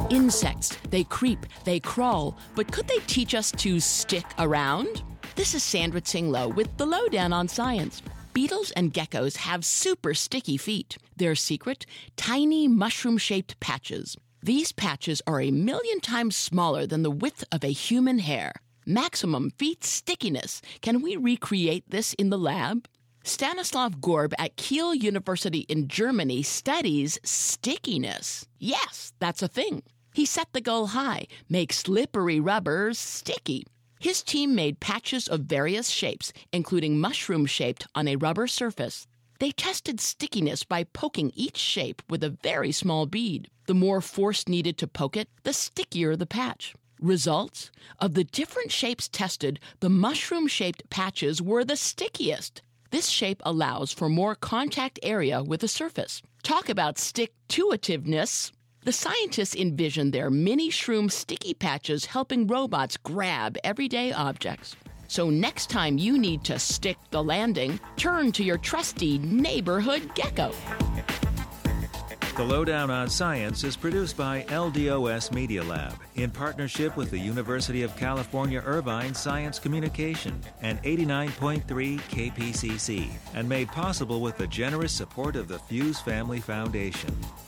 Insects, they creep, they crawl, but could they teach us to stick around? This is Sandra Tsinglow with The Lowdown on Science. Beetles and geckos have super sticky feet. Their secret? Tiny mushroom-shaped patches. These patches are 1,000,000 times smaller than the width of a human hair. Maximum feet stickiness. Can we recreate this in the lab? Stanislav Gorb at Kiel University in Germany studies stickiness. Yes, that's a thing. He set the goal high, make slippery rubber sticky. His team made patches of various shapes, including mushroom-shaped on a rubber surface. They tested stickiness by poking each shape with a very small bead. The more force needed to poke it, the stickier the patch. Results? Of the different shapes tested, the mushroom-shaped patches were the stickiest. This shape allows for more contact area with the surface. Talk about stick-to-itiveness. The scientists envisioned their mini shroom sticky patches helping robots grab everyday objects. So next time you need to stick the landing, turn to your trusty neighborhood gecko. The Lowdown on Science is produced by LDOS Media Lab in partnership with the University of California Irvine Science Communication and 89.3 KPCC, and made possible with the generous support of the Fuse Family Foundation.